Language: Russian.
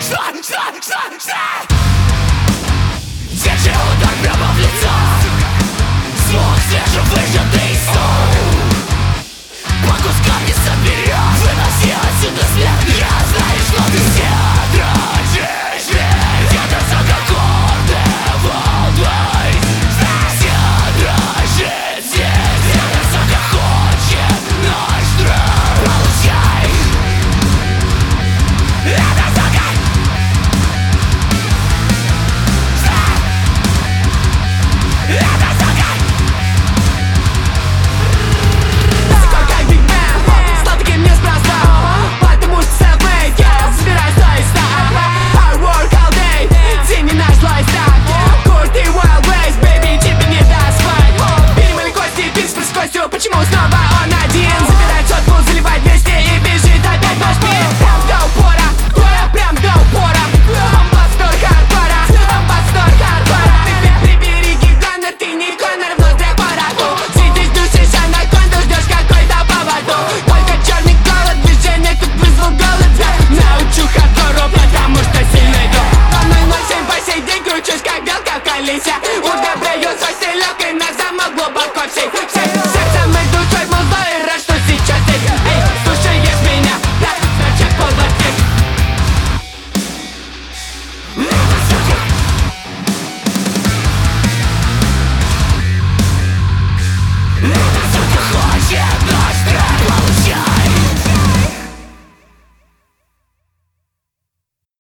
Что? Держи удар прямо в лицо. Звук свежий выжатый сон. По кускам не соберешь. Выноси отсюда смерть. Я знаю, что ты здесь.